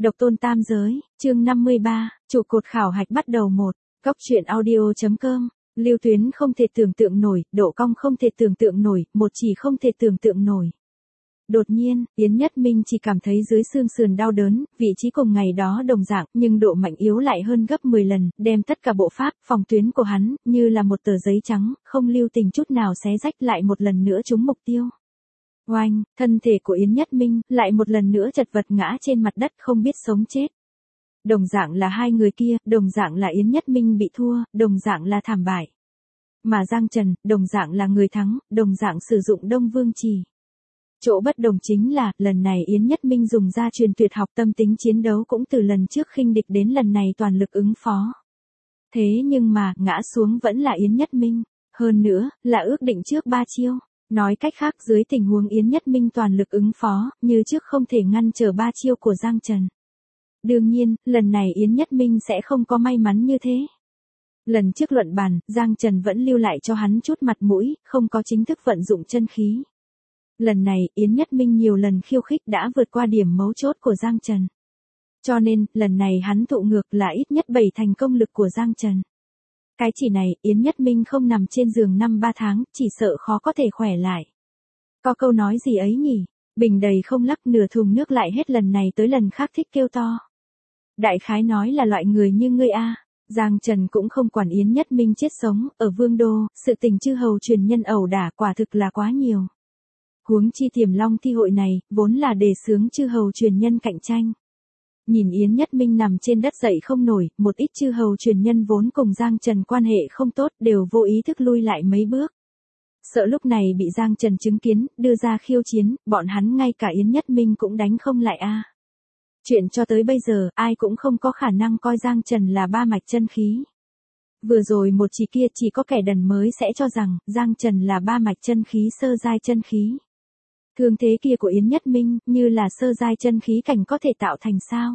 Độc tôn tam giới, chương 53, trụ cột khảo hạch bắt đầu 1. Góc truyện audio.com. Lưu tuyến không thể tưởng tượng nổi, độ cong không thể tưởng tượng nổi, một chỉ không thể tưởng tượng nổi. Đột nhiên, Yến Nhất Minh chỉ cảm thấy dưới xương sườn đau đớn, vị trí cùng ngày đó đồng dạng, nhưng độ mạnh yếu lại hơn gấp 10 lần, đem tất cả bộ pháp, phòng tuyến của hắn, như là một tờ giấy trắng, không lưu tình chút nào xé rách lại một lần nữa trúng mục tiêu. Oanh, thân thể của Yến Nhất Minh, lại một lần nữa chật vật ngã trên mặt đất không biết sống chết. Đồng dạng là hai người kia, đồng dạng là Yến Nhất Minh bị thua, đồng dạng là thảm bại. Mà Giang Trần, đồng dạng là người thắng, đồng dạng sử dụng Đông Vương Trì. Chỗ bất đồng chính là, lần này Yến Nhất Minh dùng ra truyền tuyệt học tâm tính chiến đấu cũng từ lần trước khinh địch đến lần này toàn lực ứng phó. Thế nhưng mà, ngã xuống vẫn là Yến Nhất Minh. Hơn nữa, là ước định trước 3 chiêu. Nói cách khác dưới tình huống Yến Nhất Minh toàn lực ứng phó, như trước không thể ngăn trở 3 chiêu của Giang Trần. Đương nhiên, lần này Yến Nhất Minh sẽ không có may mắn như thế. Lần trước luận bàn, Giang Trần vẫn lưu lại cho hắn chút mặt mũi, không có chính thức vận dụng chân khí. Lần này, Yến Nhất Minh nhiều lần khiêu khích đã vượt qua điểm mấu chốt của Giang Trần. Cho nên, lần này hắn thụ ngược là ít nhất 7 thành công lực của Giang Trần. Cái chỉ này, Yến Nhất Minh không nằm trên giường 5-3 tháng, chỉ sợ khó có thể khỏe lại. Có câu nói gì ấy nhỉ? Bình đầy không lắc nửa thùng nước lại hết lần này tới lần khác thích kêu to. Đại khái nói là loại người như ngươi a. Giang Trần cũng không quản Yến Nhất Minh chết sống, ở Vương Đô, sự tình chư hầu truyền nhân ẩu đả quả thực là quá nhiều. Huống chi Tiềm Long thi hội này, vốn là đề xướng chư hầu truyền nhân cạnh tranh. Nhìn Yến Nhất Minh nằm trên đất dậy không nổi, một ít chư hầu truyền nhân vốn cùng Giang Trần quan hệ không tốt đều vô ý thức lui lại mấy bước. Sợ lúc này bị Giang Trần chứng kiến, đưa ra khiêu chiến, bọn hắn ngay cả Yến Nhất Minh cũng đánh không lại a. Chuyện cho tới bây giờ, ai cũng không có khả năng coi Giang Trần là ba mạch chân khí. Vừa rồi một chỉ kia chỉ có kẻ đần mới sẽ cho rằng, Giang Trần là ba mạch chân khí sơ giai chân khí. Thương thế kia của Yến Nhất Minh, như là sơ giai chân khí cảnh có thể tạo thành sao?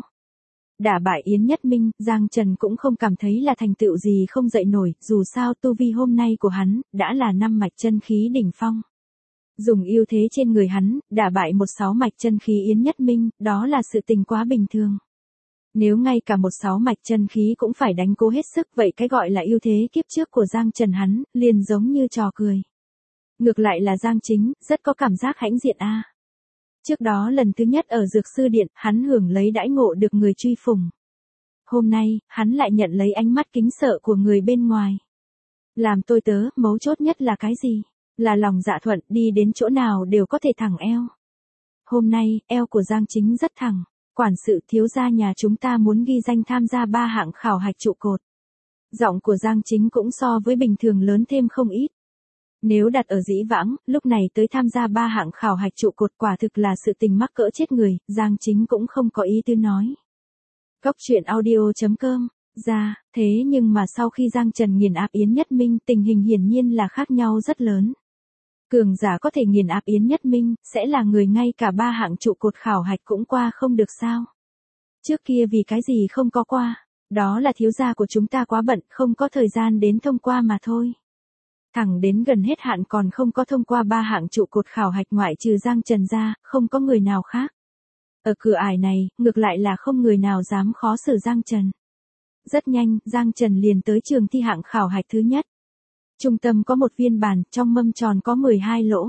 Đả bại Yến Nhất Minh, Giang Trần cũng không cảm thấy là thành tựu gì không dậy nổi, dù sao tu vi hôm nay của hắn, đã là 5 mạch chân khí đỉnh phong. Dùng ưu thế trên người hắn, đả bại 16 mạch chân khí Yến Nhất Minh, đó là sự tình quá bình thường. Nếu ngay cả 16 mạch chân khí cũng phải đánh cố hết sức, vậy cái gọi là ưu thế kiếp trước của Giang Trần hắn, liền giống như trò cười. Ngược lại là Giang Chính, rất có cảm giác hãnh diện a. Trước đó lần thứ nhất ở Dược Sư Điện, hắn hưởng lấy đãi ngộ được người truy phủng. Hôm nay, hắn lại nhận lấy ánh mắt kính sợ của người bên ngoài. Làm tôi tớ, mấu chốt nhất là cái gì? Là lòng dạ thuận, đi đến chỗ nào đều có thể thẳng eo. Hôm nay, eo của Giang Chính rất thẳng. Quản sự thiếu gia nhà chúng ta muốn ghi danh tham gia 3 hạng khảo hạch trụ cột. Giọng của Giang Chính cũng so với bình thường lớn thêm không ít. Nếu đặt ở dĩ vãng, lúc này tới tham gia 3 hạng khảo hạch trụ cột quả thực là sự tình mắc cỡ chết người, Giang Chính cũng không có ý tư nói. Góc truyện audio.com. Thế nhưng mà sau khi Giang Trần nghiền áp Yến Nhất Minh, tình hình hiển nhiên là khác nhau rất lớn. Cường giả có thể nghiền áp Yến Nhất Minh, sẽ là người ngay cả 3 hạng trụ cột khảo hạch cũng qua không được sao? Trước kia vì cái gì không có qua? Đó là thiếu gia của chúng ta quá bận, không có thời gian đến thông qua mà thôi. Thẳng đến gần hết hạn còn không có thông qua 3 hạng trụ cột khảo hạch ngoại trừ Giang Trần ra, không có người nào khác. Ở cửa ải này, ngược lại là không người nào dám khó xử Giang Trần. Rất nhanh, Giang Trần liền tới trường thi hạng khảo hạch thứ nhất. Trung tâm có một viên bàn, trong mâm tròn có 12 lỗ.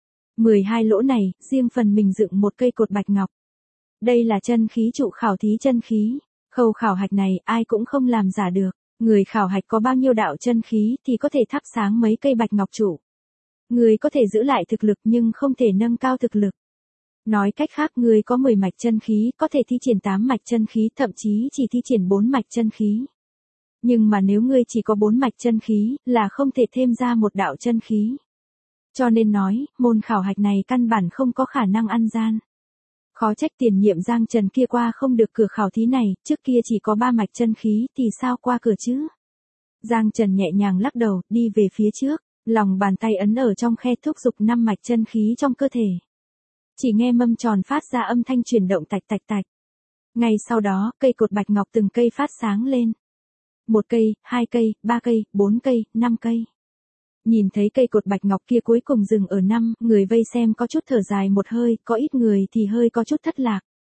12 lỗ này, riêng phần mình dựng một cây cột bạch ngọc. Đây là chân khí trụ khảo thí chân khí. Khâu khảo hạch này, ai cũng không làm giả được. Người khảo hạch có bao nhiêu đạo chân khí thì có thể thắp sáng mấy cây bạch ngọc trụ. Người có thể giữ lại thực lực nhưng không thể nâng cao thực lực. Nói cách khác người có 10 mạch chân khí có thể thi triển 8 mạch chân khí thậm chí chỉ thi triển 4 mạch chân khí. Nhưng mà nếu ngươi chỉ có 4 mạch chân khí là không thể thêm ra một đạo chân khí. Cho nên nói, môn khảo hạch này căn bản không có khả năng ăn gian. Khó trách tiền nhiệm Giang Trần kia qua không được cửa khảo thí này, trước kia chỉ có 3 mạch chân khí thì sao qua cửa chứ? Giang Trần nhẹ nhàng lắc đầu, đi về phía trước, lòng bàn tay ấn ở trong khe thúc giục 5 mạch chân khí trong cơ thể. Chỉ nghe mâm tròn phát ra âm thanh chuyển động tạch tạch tạch. Ngay sau đó, cây cột bạch ngọc từng cây phát sáng lên. 1 cây, 2 cây, 3 cây, 4 cây, 5 cây. Nhìn thấy cây cột bạch ngọc kia cuối cùng dừng ở 5, người vây xem có chút thở dài một hơi, có ít người thì hơi có chút thất lạc.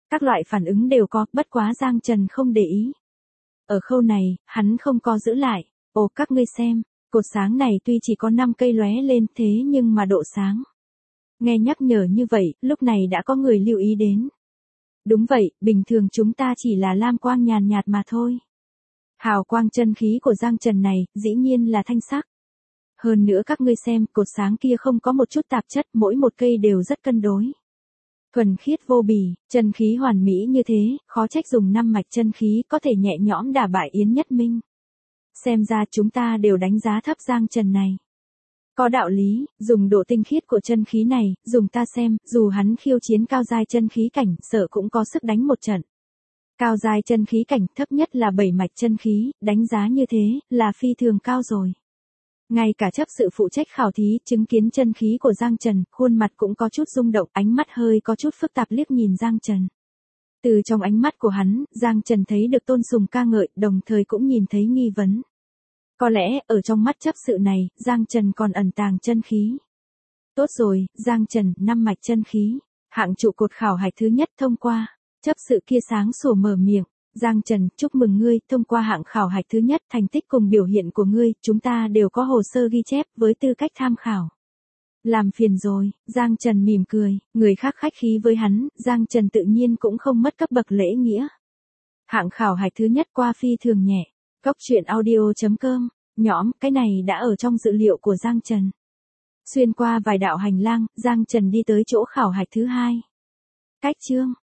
Các loại phản ứng đều có, bất quá Giang Trần không để ý. Ở khâu này, hắn không có giữ lại. Ồ các ngươi xem, cột sáng này tuy chỉ có 5 cây lóe lên thế nhưng mà độ sáng. Nghe nhắc nhở như vậy, lúc này đã có người lưu ý đến. Đúng vậy, bình thường chúng ta chỉ là lam quang nhàn nhạt mà thôi. Hào quang chân khí của Giang Trần này, dĩ nhiên là thanh sắc. Hơn nữa các ngươi xem, cột sáng kia không có một chút tạp chất, mỗi một cây đều rất cân đối. Thuần khiết vô bì, chân khí hoàn mỹ như thế, khó trách dùng 5 mạch chân khí có thể nhẹ nhõm đả bại Yến Nhất Minh. Xem ra chúng ta đều đánh giá thấp Giang Trần này. Có đạo lý, dùng độ tinh khiết của chân khí này, dùng ta xem, dù hắn khiêu chiến cao giai chân khí cảnh, sợ cũng có sức đánh một trận. Cao giai chân khí cảnh thấp nhất là 7 mạch chân khí, đánh giá như thế, là phi thường cao rồi. Ngay cả chấp sự phụ trách khảo thí, chứng kiến chân khí của Giang Trần, khuôn mặt cũng có chút rung động, ánh mắt hơi có chút phức tạp liếc nhìn Giang Trần. Từ trong ánh mắt của hắn, Giang Trần thấy được tôn sùng ca ngợi, đồng thời cũng nhìn thấy nghi vấn. Có lẽ, ở trong mắt chấp sự này, Giang Trần còn ẩn tàng chân khí. Tốt rồi, Giang Trần, 5 mạch chân khí. Hạng trụ cột khảo hạch thứ nhất thông qua. Chấp sự kia sáng sủa mở miệng. Giang Trần, chúc mừng ngươi, thông qua hạng khảo hạch thứ nhất, thành tích cùng biểu hiện của ngươi, chúng ta đều có hồ sơ ghi chép với tư cách tham khảo. Làm phiền rồi, Giang Trần mỉm cười, người khác khách khí với hắn, Giang Trần tự nhiên cũng không mất cấp bậc lễ nghĩa. Hạng khảo hạch thứ nhất qua phi thường nhẹ. Góc truyện audio.com, nhõm, cái này đã ở trong dữ liệu của Giang Trần. Xuyên qua vài đạo hành lang, Giang Trần đi tới chỗ khảo hạch thứ hai. Cách chương.